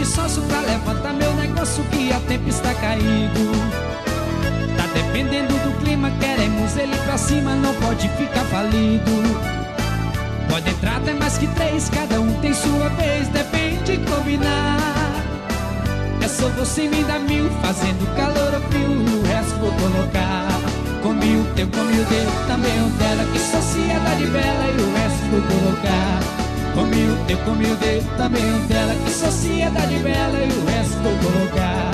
sócio pra levantar meu negócio que a tempo está caído. Tá dependendo do clima, queremos ele pra cima, não pode ficar falido. Pode entrar até mais que 3, cada um tem sua vez, depende de combinar. É só você me dar 1000, fazendo calor ou frio, o resto vou colocar. Come o teu, come o dele, também o dela, que sociedade bela, e o resto vou colocar. Come o teu, come o dele, também o dela, que sociedade bela, e o resto vou colocar.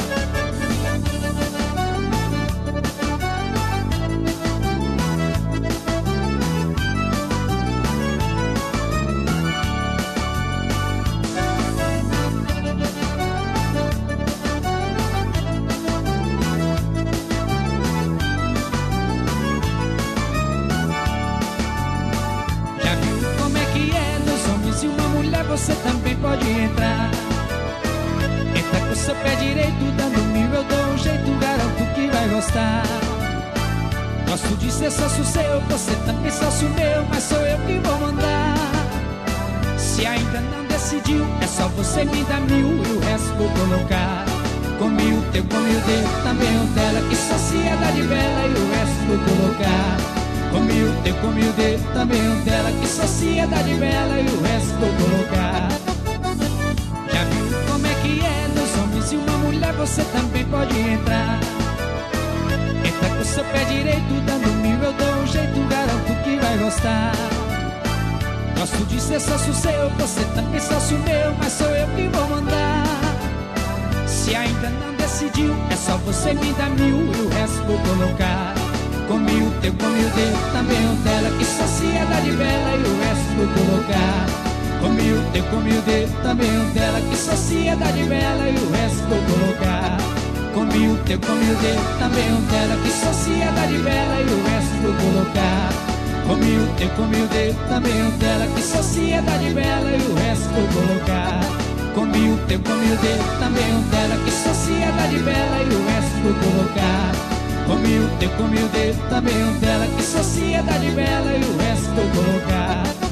Se uma mulher você também pode entrar. Entra com seu pé direito, dando 1000 eu dou um jeito, garanto que vai gostar. Gosto de ser sócio seu, você também sócio meu, mas sou eu que vou mandar. Se ainda não decidiu, é só você me dar 1000 e o resto vou colocar. Come o teu, come o dele, também o dela, que sociedade bela, e o resto vou colocar. Come o teu, come o dele, também o dela, que sociedade bela, e o resto vou colocar. Já viu como é que é, nos homens e uma mulher você também pode entrar. Entra com seu pé direito, dando 1000 eu dou um jeito, garanto que vai gostar. Gosto de ser sócio seu, você também sócio meu, mas sou eu que vou mandar. Se ainda não decidiu, é só você me dar 1000 e o resto vou colocar. Come o teu, come o dele, também o dela, que sociedade bela, e o resto vou colocar. Come o teu, come o dele, também o dela, que sociedade bela, e o resto vou colocar. Come o teu, come o dele, também o dela, que sociedade bela, e o resto vou colocar. Come o teu, come o dele, também o dela, que sociedade bela, e o resto vou colocar. Come o teu, come o dele, também o dela, que sociedade bela, e o resto vou colocar. Come o teu, come o dele, também o dela, que sociedade bela, e o resto vou colocar.